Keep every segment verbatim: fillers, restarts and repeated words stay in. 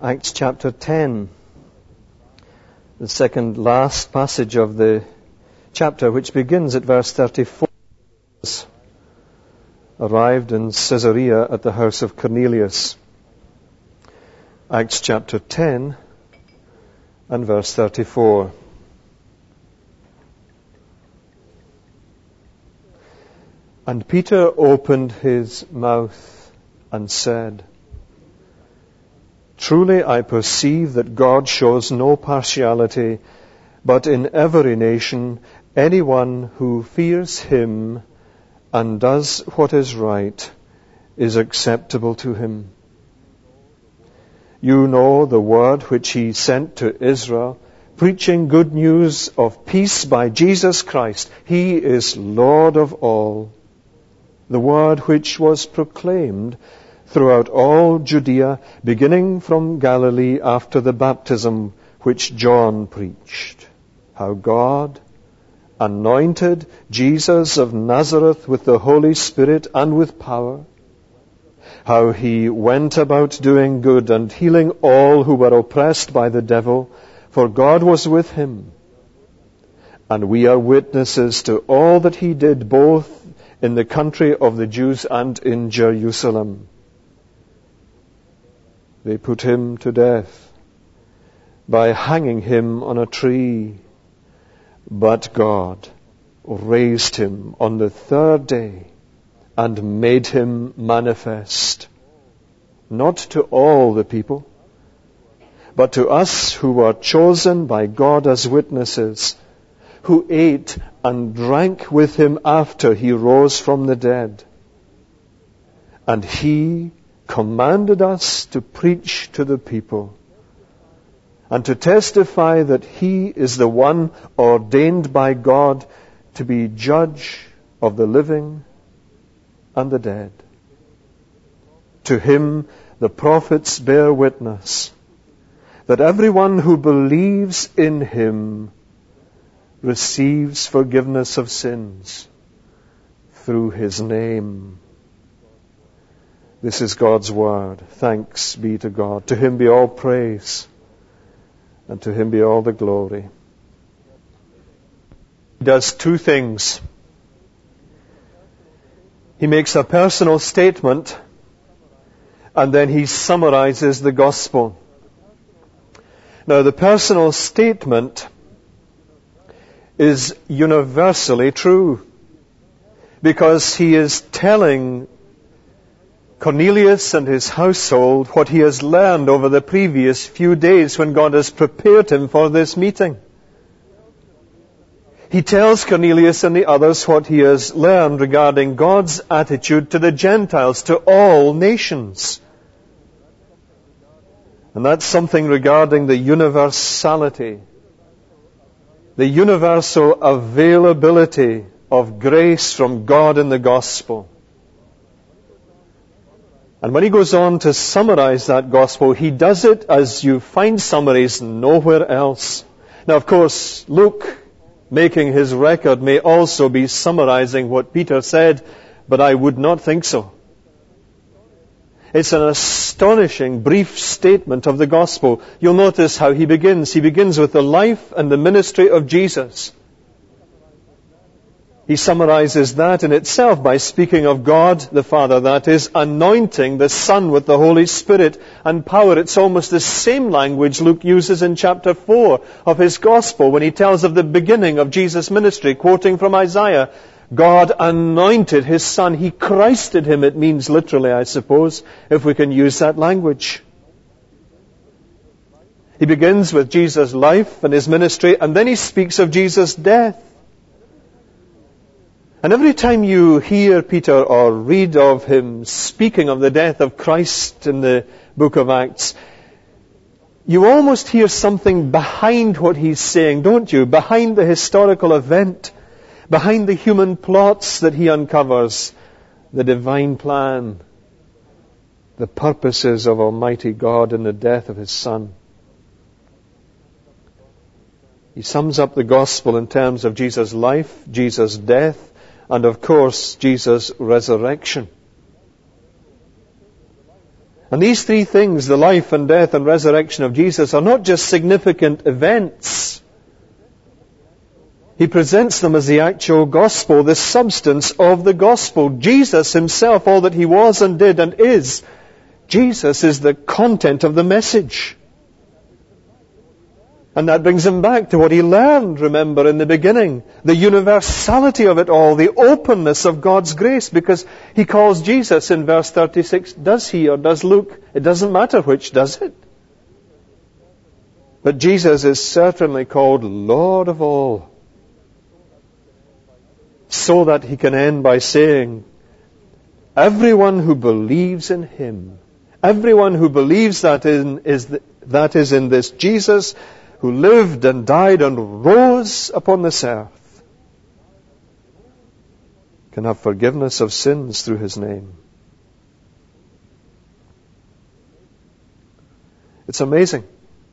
Acts chapter ten, the second last passage of the chapter, which begins at verse thirty-four. Arrived in Caesarea at the house of Cornelius. Acts chapter ten and verse thirty-four. And Peter opened his mouth and said, Truly I perceive that God shows no partiality, but in every nation anyone who fears him and does what is right is acceptable to him. You know the word which he sent to Israel, preaching good news of peace by Jesus Christ. He is Lord of all. The word which was proclaimed throughout all Judea, beginning from Galilee after the baptism which John preached, how God anointed Jesus of Nazareth with the Holy Spirit and with power, how he went about doing good and healing all who were oppressed by the devil, for God was with him. And we are witnesses to all that he did, both in the country of the Jews and in Jerusalem. They put him to death by hanging him on a tree. But God raised him on the third day and made him manifest, not to all the people, but to us who were chosen by God as witnesses, who ate and drank with him after he rose from the dead. And he commanded us to preach to the people and to testify that he is the one ordained by God to be judge of the living and the dead. To him the prophets bear witness that everyone who believes in him receives forgiveness of sins through his name. This is God's word. Thanks be to God. To him be all praise, and to him be all the glory. He does two things. He makes a personal statement, and then he summarizes the gospel. Now, the personal statement is universally true, because he is telling Cornelius and his household what he has learned over the previous few days when God has prepared him for this meeting. He tells Cornelius and the others what he has learned regarding God's attitude to the Gentiles, to all nations. And that's something regarding the universality, the universal availability of grace from God in the gospel. And when he goes on to summarize that gospel, he does it as you find summaries nowhere else. Now, of course, Luke, making his record, may also be summarizing what Peter said, but I would not think so. It's an astonishing brief statement of the gospel. You'll notice how he begins. He begins with the life and the ministry of Jesus. He summarizes that in itself by speaking of God the Father, that is, anointing the Son with the Holy Spirit and power. It's almost the same language Luke uses in chapter four of his Gospel when he tells of the beginning of Jesus' ministry, quoting from Isaiah. God anointed his Son. He Christed him, it means literally, I suppose, if we can use that language. He begins with Jesus' life and his ministry, and then he speaks of Jesus' death. And every time you hear Peter or read of him speaking of the death of Christ in the book of Acts, you almost hear something behind what he's saying, don't you? Behind the historical event, behind the human plots that he uncovers, the divine plan, the purposes of Almighty God in the death of his Son. He sums up the gospel in terms of Jesus' life, Jesus' death, and of course, Jesus' resurrection. And these three things, the life and death and resurrection of Jesus, are not just significant events. He presents them as the actual gospel, the substance of the gospel. Jesus himself, all that he was and did and is, Jesus is the content of the message. And that brings him back to what he learned, remember, in the beginning. The universality of it all, the openness of God's grace, because he calls Jesus in verse thirty-six, does he or does Luke? It doesn't matter which, does it? But Jesus is certainly called Lord of all. So that he can end by saying, everyone who believes in him, everyone who believes that in, is the, that is in this Jesus who lived and died and rose upon this earth, can have forgiveness of sins through his name. It's amazing.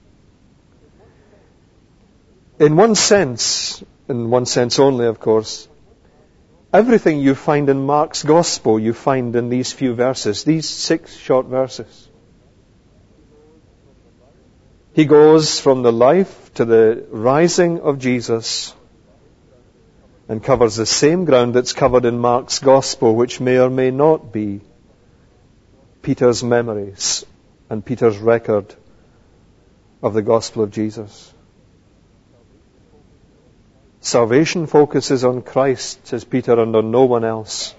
In one sense, in one sense only, of course, everything you find in Mark's Gospel, you find in these few verses, these six short verses. He goes from the life to the rising of Jesus and covers the same ground that's covered in Mark's Gospel, which may or may not be Peter's memories and Peter's record of the Gospel of Jesus. Salvation focuses on Christ, says Peter, and on no one else.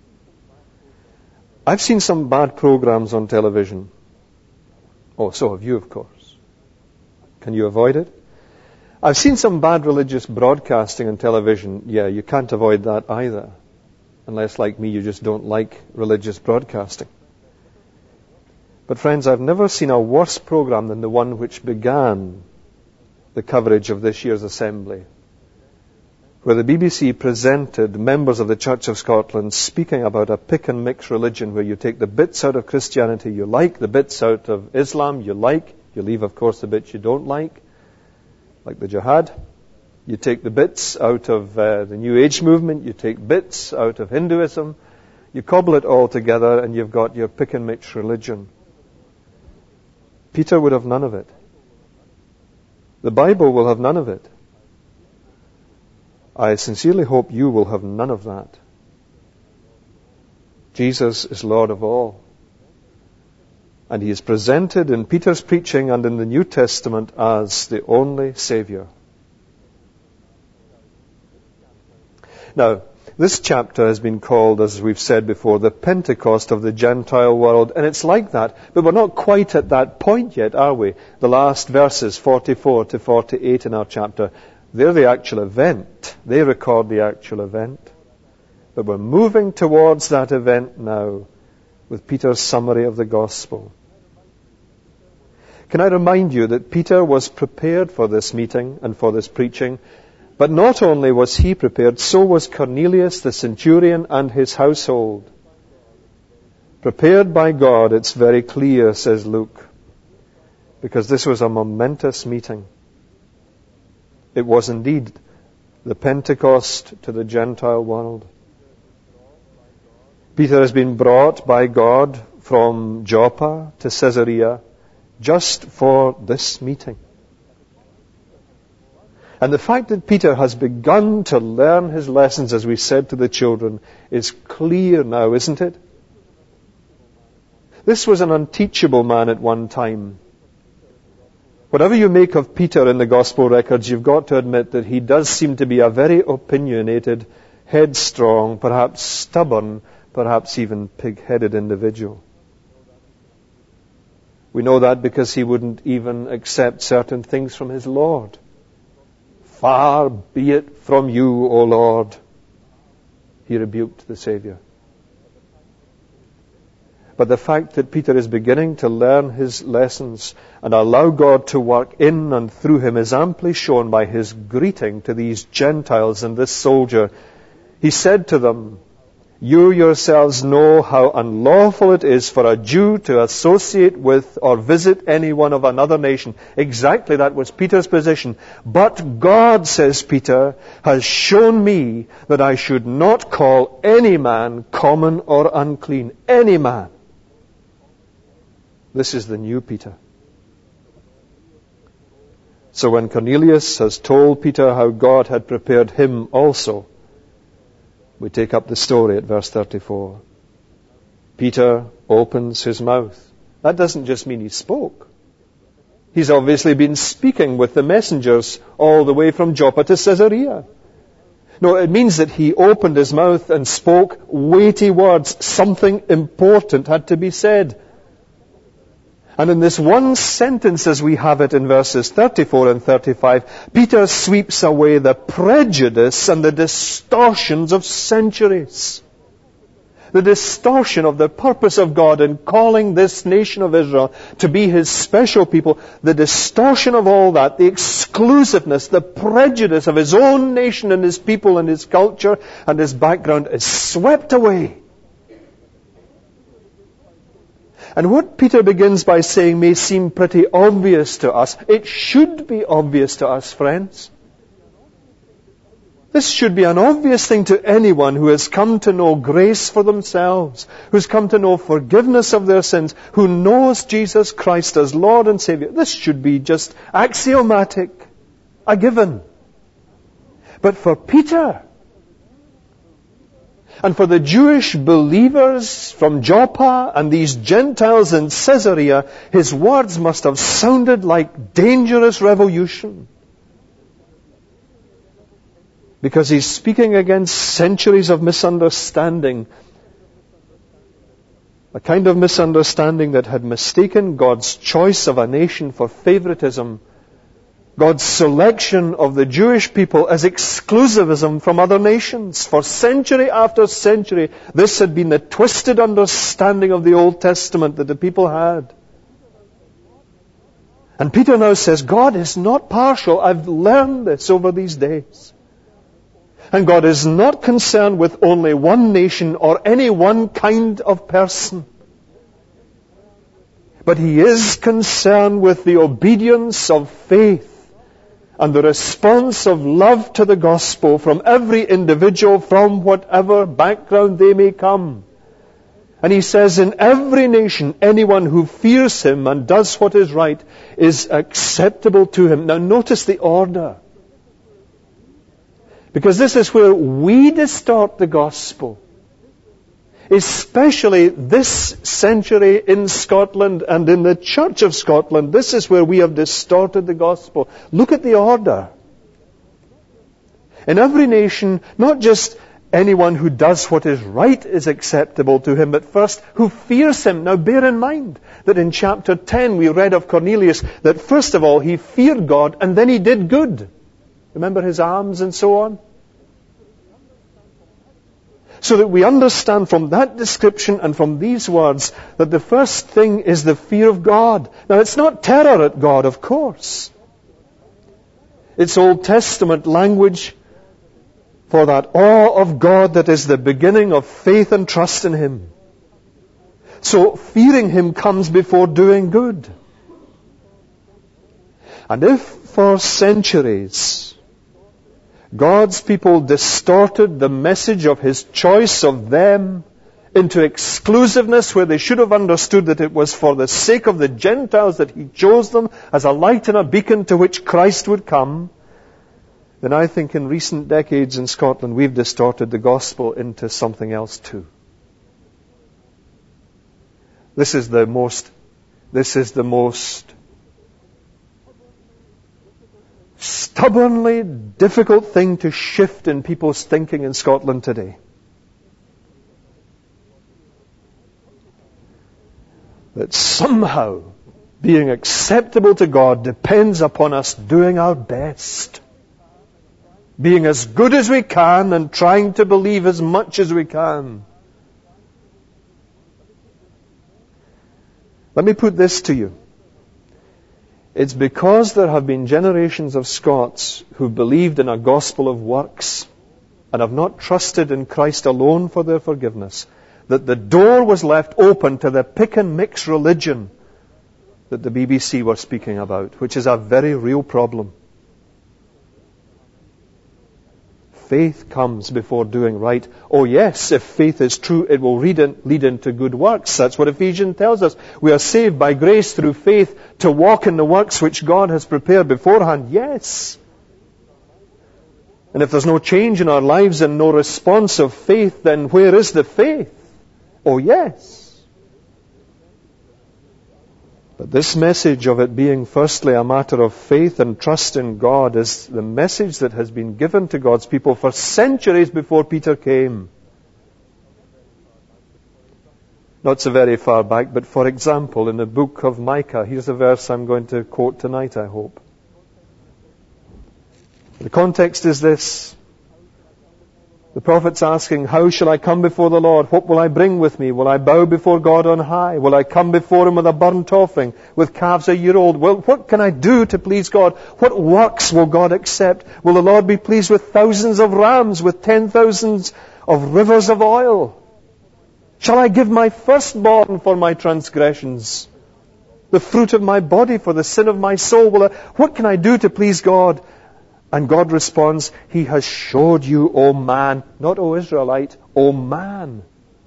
I've seen some bad programs on television. Oh, so have you, of course. Can you avoid it? I've seen some bad religious broadcasting on television. Yeah, you can't avoid that either. Unless, like me, you just don't like religious broadcasting. But friends, I've never seen a worse program than the one which began the coverage of this year's assembly, where the B B C presented members of the Church of Scotland speaking about a pick and mix religion where you take the bits out of Christianity you like, the bits out of Islam you like, you leave, of course, the bits you don't like, like the jihad. You take the bits out of uh, the New Age movement, you take bits out of Hinduism, you cobble it all together and you've got your pick and mix religion. Peter would have none of it. The Bible will have none of it. I sincerely hope you will have none of that. Jesus is Lord of all. And he is presented in Peter's preaching and in the New Testament as the only Savior. Now, this chapter has been called, as we've said before, the Pentecost of the Gentile world, and it's like that, but we're not quite at that point yet, are we? The last verses, forty-four to forty-eight in our chapter, they're the actual event. They record the actual event. But we're moving towards that event now with Peter's summary of the gospel. Can I remind you that Peter was prepared for this meeting and for this preaching, but not only was he prepared, so was Cornelius the centurion and his household. Prepared by God, it's very clear, says Luke, because this was a momentous meeting. It was indeed the Pentecost to the Gentile world. Peter has been brought by God from Joppa to Caesarea just for this meeting. And the fact that Peter has begun to learn his lessons, as we said to the children, is clear now, isn't it? This was an unteachable man at one time. Whatever you make of Peter in the gospel records, you've got to admit that he does seem to be a very opinionated, headstrong, perhaps stubborn, perhaps even pig-headed individual. We know that because he wouldn't even accept certain things from his Lord. Far be it from you, O Lord, he rebuked the Savior. But the fact that Peter is beginning to learn his lessons and allow God to work in and through him is amply shown by his greeting to these Gentiles and this soldier. He said to them, "You yourselves know how unlawful it is for a Jew to associate with or visit anyone of another nation." Exactly, that was Peter's position. "But God," says Peter, "has shown me that I should not call any man common or unclean." Any man. This is the new Peter. So when Cornelius has told Peter how God had prepared him also, we take up the story at verse thirty-four. Peter opens his mouth. That doesn't just mean he spoke. He's obviously been speaking with the messengers all the way from Joppa to Caesarea. No, it means that he opened his mouth and spoke weighty words. Something important had to be said. And in this one sentence, as we have it in verses thirty-four and thirty-five, Peter sweeps away the prejudice and the distortions of centuries. The distortion of the purpose of God in calling this nation of Israel to be His special people, the distortion of all that, the exclusiveness, the prejudice of His own nation and His people and His culture and His background is swept away. And what Peter begins by saying may seem pretty obvious to us. It should be obvious to us, friends. This should be an obvious thing to anyone who has come to know grace for themselves, who's come to know forgiveness of their sins, who knows Jesus Christ as Lord and Savior. This should be just axiomatic, a given. But for Peter, and for the Jewish believers from Joppa and these Gentiles in Caesarea, his words must have sounded like dangerous revolution. Because he's speaking against centuries of misunderstanding. A kind of misunderstanding that had mistaken God's choice of a nation for favoritism, God's selection of the Jewish people as exclusivism from other nations. For century after century, this had been the twisted understanding of the Old Testament that the people had. And Peter now says, God is not partial. I've learned this over these days. And God is not concerned with only one nation or any one kind of person. But He is concerned with the obedience of faith and the response of love to the gospel from every individual from whatever background they may come. And He says in every nation, anyone who fears Him and does what is right is acceptable to Him. Now notice the order. Because this is where we distort the gospel. Especially this century in Scotland and in the Church of Scotland. This is where we have distorted the gospel. Look at the order. In every nation, not just anyone who does what is right is acceptable to Him, but first, who fears Him. Now bear in mind that in chapter ten we read of Cornelius that first of all he feared God and then he did good. Remember his alms and so on? So that we understand from that description and from these words that the first thing is the fear of God. Now it's not terror at God, of course. It's Old Testament language for that awe of God that is the beginning of faith and trust in Him. So fearing Him comes before doing good. And if for centuries God's people distorted the message of His choice of them into exclusiveness where they should have understood that it was for the sake of the Gentiles that He chose them as a light and a beacon to which Christ would come, then I think in recent decades in Scotland we've distorted the gospel into something else too. This is the most, this is the most stubbornly difficult thing to shift in people's thinking in Scotland today. That somehow being acceptable to God depends upon us doing our best. Being as good as we can and trying to believe as much as we can. Let me put this to you. It's because there have been generations of Scots who believed in a gospel of works and have not trusted in Christ alone for their forgiveness, that the door was left open to the pick and mix religion that the B B C were speaking about, which is a very real problem. faith comes before doing right. Oh yes, if faith is true, it will lead, in, lead into good works. That's what Ephesians tells us. We are saved by grace through faith to walk in the works which God has prepared beforehand. Yes. And if there's no change in our lives and no response of faith, then where is the faith? Oh yes. But this message of it being firstly a matter of faith and trust in God is the message that has been given to God's people for centuries before Peter came. Not so very far back, but for example, in the book of Micah, here's a verse I'm going to quote tonight, I hope. The context is this. The prophet's asking, how shall I come before the Lord? What will I bring with me? Will I bow before God on high? Will I come before Him with a burnt offering, with calves a year old? Well, what can I do to please God? What works will God accept? Will the Lord be pleased with thousands of rams, with ten thousands of rivers of oil? Shall I give my firstborn for my transgressions, the fruit of my body for the sin of my soul? Will I, what can I do to please God? And God responds, He has showed you, O man, not O Israelite, O man.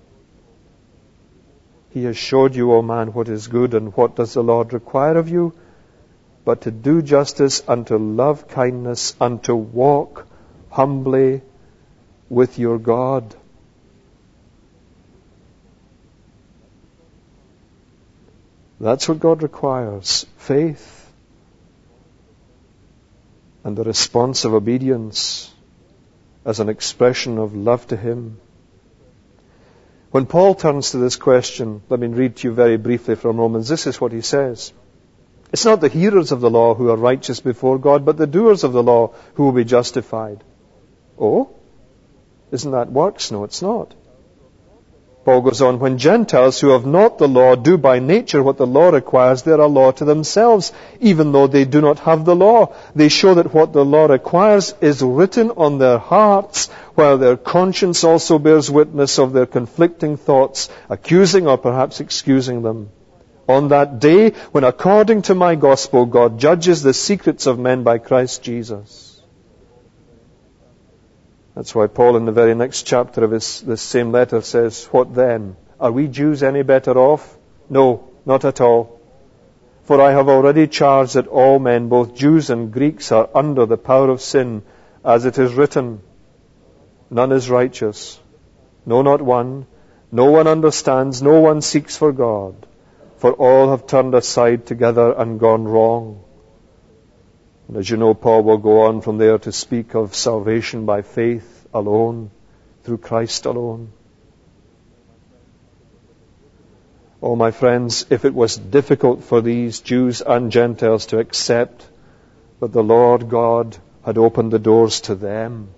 He has showed you, O man, what is good, and what does the Lord require of you? But to do justice and to love kindness and to walk humbly with your God. That's what God requires. Faith. And the response of obedience as an expression of love to Him. When Paul turns to this question, let me read to you very briefly from Romans. This is what he says. It's not the hearers of the law who are righteous before God, but the doers of the law who will be justified. Oh? Isn't that works? No, it's not. Paul goes on, when Gentiles who have not the law do by nature what the law requires, they are a law to themselves, even though they do not have the law. They show that what the law requires is written on their hearts, while their conscience also bears witness of their conflicting thoughts, accusing or perhaps excusing them. On that day, when according to my gospel, God judges the secrets of men by Christ Jesus. That's why Paul in the very next chapter of his, this same letter says, what then? Are we Jews any better off? No, not at all. For I have already charged that all men, both Jews and Greeks, are under the power of sin, as it is written, none is righteous, no, not one. No one understands, no one seeks for God, for all have turned aside together and gone wrong. And as you know, Paul will go on from there to speak of salvation by faith alone, through Christ alone. Oh, my friends, if it was difficult for these Jews and Gentiles to accept that the Lord God had opened the doors to them,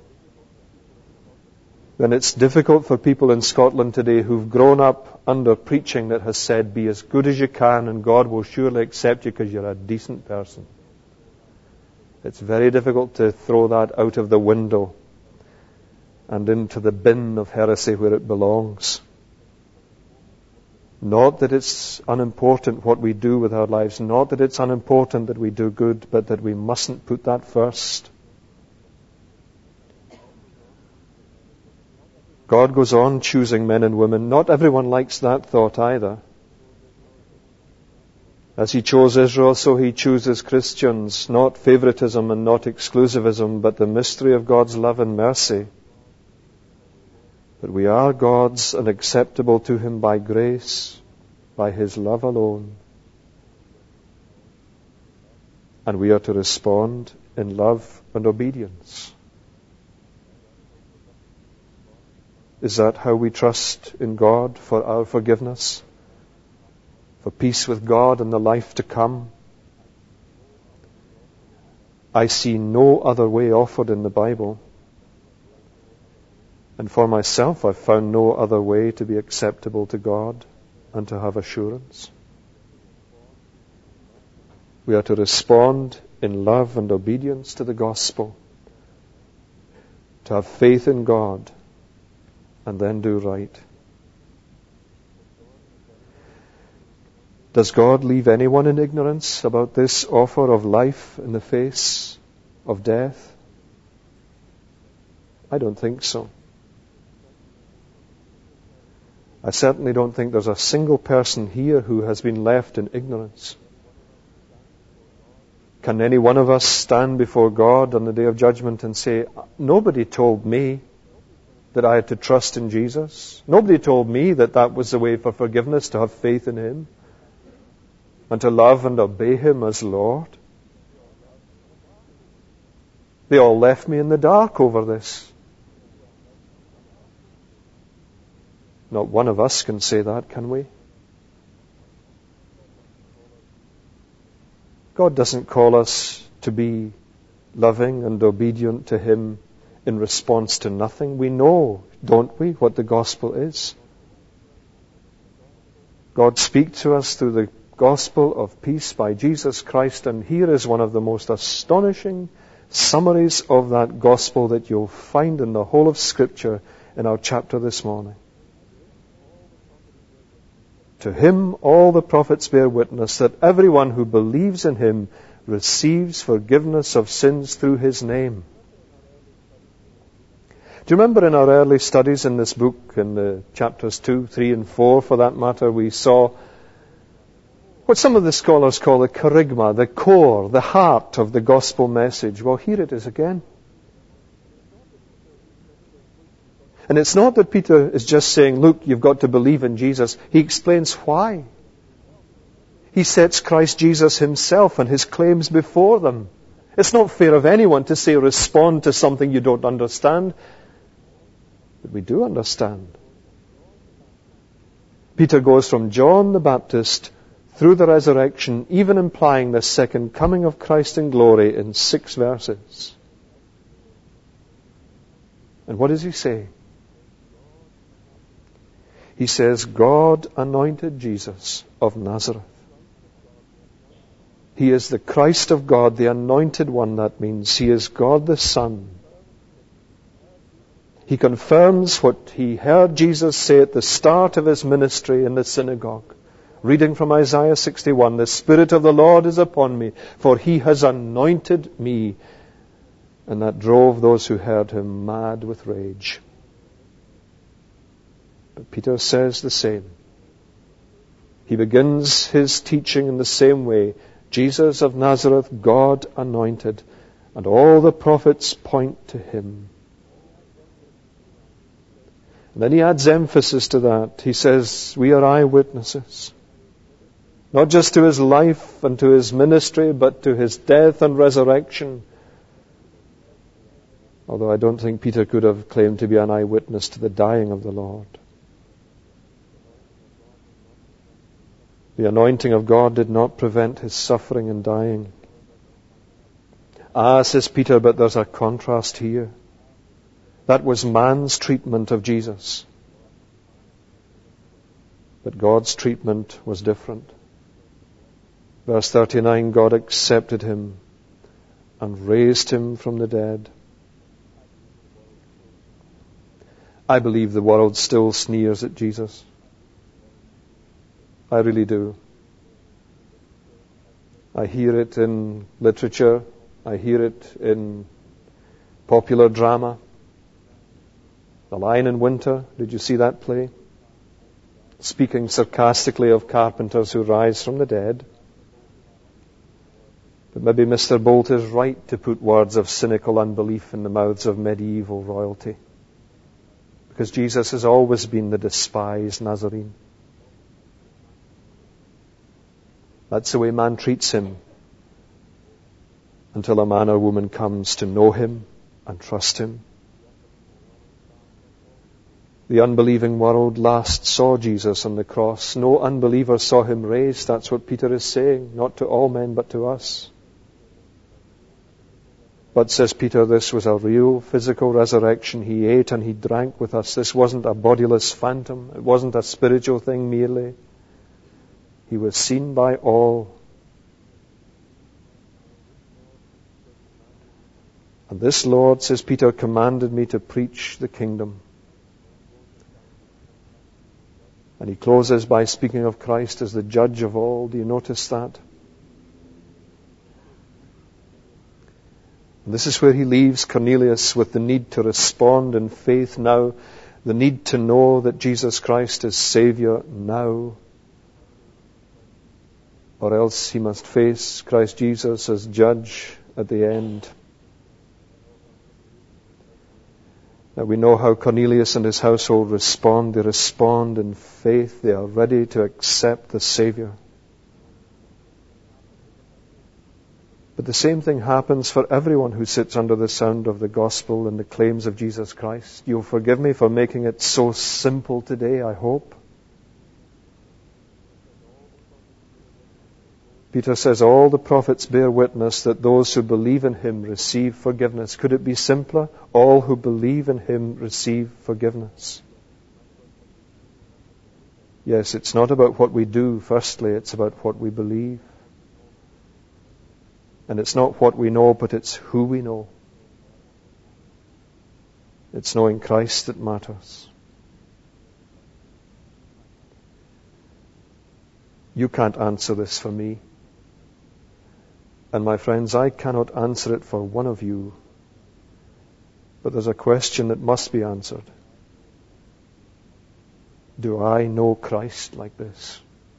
then it's difficult for people in Scotland today who've grown up under preaching that has said, be as good as you can and God will surely accept you because you're a decent person. It's very difficult to throw that out of the window and into the bin of heresy where it belongs. Not that it's unimportant what we do with our lives, not that it's unimportant that we do good, but that we mustn't put that first. God goes on choosing men and women. Not everyone likes that thought either. As He chose Israel, so He chooses Christians, not favoritism and not exclusivism, but the mystery of God's love and mercy. That we are God's and acceptable to Him by grace, by His love alone. And we are to respond in love and obedience. Is that how we trust in God for our forgiveness? For peace with God and the life to come? I see no other way offered in the Bible. And for myself, I've found no other way to be acceptable to God and to have assurance. We are to respond in love and obedience to the gospel, to have faith in God, and then do right. Does God leave anyone in ignorance about this offer of life in the face of death? I don't think so. I certainly don't think there's a single person here who has been left in ignorance. Can any one of us stand before God on the day of judgment and say, nobody told me that I had to trust in Jesus? Nobody told me that that was the way for forgiveness, to have faith in Him and to love and obey Him as Lord. They all left me in the dark over this. Not one of us can say that, can we? God doesn't call us to be loving and obedient to Him in response to nothing. We know, don't we, what the gospel is? God speaks to us through the gospel of peace by Jesus Christ, and here is one of the most astonishing summaries of that gospel that you'll find in the whole of Scripture in our chapter this morning. To Him all the prophets bear witness that everyone who believes in Him receives forgiveness of sins through His name. Do you remember in our early studies in this book, in the chapters two, three, and four, for that matter, we saw what some of the scholars call the kerygma, the core, the heart of the gospel message. Well, here it is again. And it's not that Peter is just saying, look, you've got to believe in Jesus. He explains why. He sets Christ Jesus Himself and His claims before them. It's not fair of anyone to say respond to something you don't understand. But we do understand. Peter goes from John the Baptist through the resurrection, even implying the second coming of Christ in glory in six verses. And what does he say? He says, God anointed Jesus of Nazareth. He is the Christ of God, the anointed one, that means. He is God the Son. He confirms what he heard Jesus say at the start of His ministry in the synagogue. Reading from Isaiah sixty-one, the Spirit of the Lord is upon me, for He has anointed me. And that drove those who heard Him mad with rage. But Peter says the same. He begins his teaching in the same way. Jesus of Nazareth, God anointed, and all the prophets point to Him. And then he adds emphasis to that. He says, we are eyewitnesses. Not just to His life and to His ministry, but to His death and resurrection. Although I don't think Peter could have claimed to be an eyewitness to the dying of the Lord. The anointing of God did not prevent His suffering and dying. Ah, says Peter, but there's a contrast here. That was man's treatment of Jesus. But God's treatment was different. Verse thirty-nine, God accepted Him and raised Him from the dead. I believe the world still sneers at Jesus. I really do. I hear it in literature. I hear it in popular drama. The Lion in Winter, did you see that play? Speaking sarcastically of carpenters who rise from the dead. But maybe Mister Bolt is right to put words of cynical unbelief in the mouths of medieval royalty. Because Jesus has always been the despised Nazarene. That's the way man treats Him until a man or woman comes to know Him and trust Him. The unbelieving world last saw Jesus on the cross. No unbeliever saw Him raised. That's what Peter is saying. Not to all men, but to us. But, says Peter, this was a real physical resurrection. He ate and He drank with us. This wasn't a bodiless phantom. It wasn't a spiritual thing merely. He was seen by all. And this Lord, says Peter, commanded me to preach the kingdom. And he closes by speaking of Christ as the judge of all. Do you notice that? And this is where he leaves Cornelius with the need to respond in faith now, the need to know that Jesus Christ is Savior now, or else he must face Christ Jesus as judge at the end. Now we know how Cornelius and his household respond. They respond in faith. They are ready to accept the Savior. But the same thing happens for everyone who sits under the sound of the gospel and the claims of Jesus Christ. You'll forgive me for making it so simple today, I hope. Peter says all the prophets bear witness that those who believe in him receive forgiveness. Could it be simpler? All who believe in him receive forgiveness. Yes, it's not about what we do, firstly, it's about what we believe. And it's not what we know, but it's who we know. It's knowing Christ that matters. You can't answer this for me. And my friends, I cannot answer it for one of you. But there's a question that must be answered. Do I know Christ like this?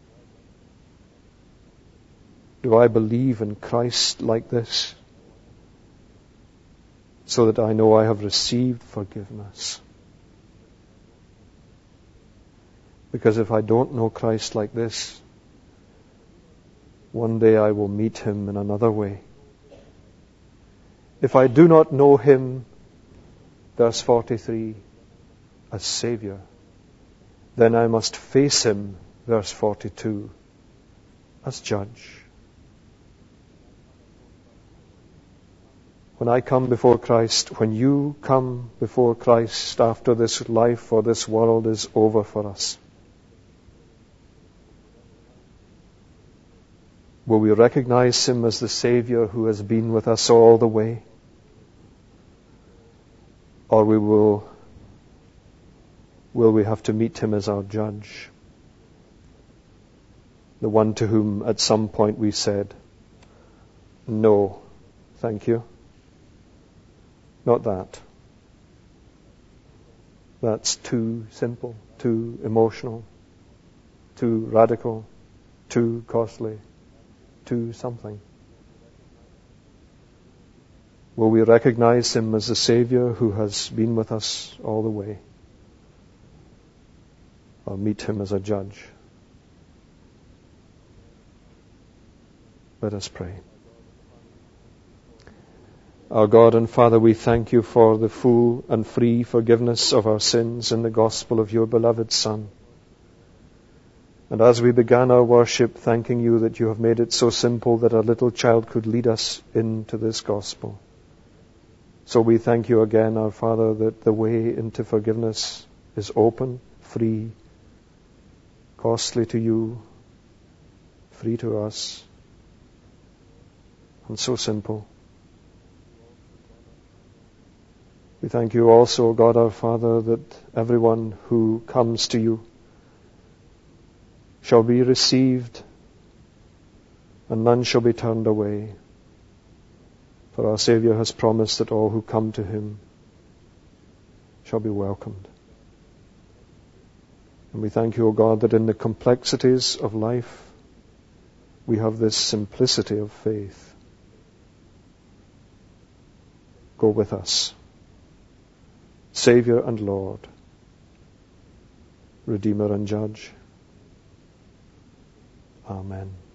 Do I believe in Christ like this? So that I know I have received forgiveness. Because if I don't know Christ like this, one day I will meet him in another way. If I do not know him, verse forty-three, as Savior, then I must face him, verse forty-two, as Judge. When I come before Christ, when you come before Christ after this life or this world is over for us, will we recognize him as the Savior who has been with us all the way? Or we will, will we have to meet him as our judge? The one to whom at some point we said, no, thank you. Not that. That's too simple, too emotional, too radical, too costly, too something. Will we recognize him as the Savior who has been with us all the way? Or meet him as a judge? Let us pray. Our God and Father, we thank you for the full and free forgiveness of our sins in the gospel of your beloved Son. And as we began our worship, thanking you that you have made it so simple that a little child could lead us into this gospel. So we thank you again, our Father, that the way into forgiveness is open, free, costly to you, free to us, and so simple. We thank you also, God our Father, that everyone who comes to you shall be received and none shall be turned away. For our Saviour has promised that all who come to him shall be welcomed. And we thank you, O God, that in the complexities of life we have this simplicity of faith. Go with us. Savior and Lord, Redeemer and Judge. Amen.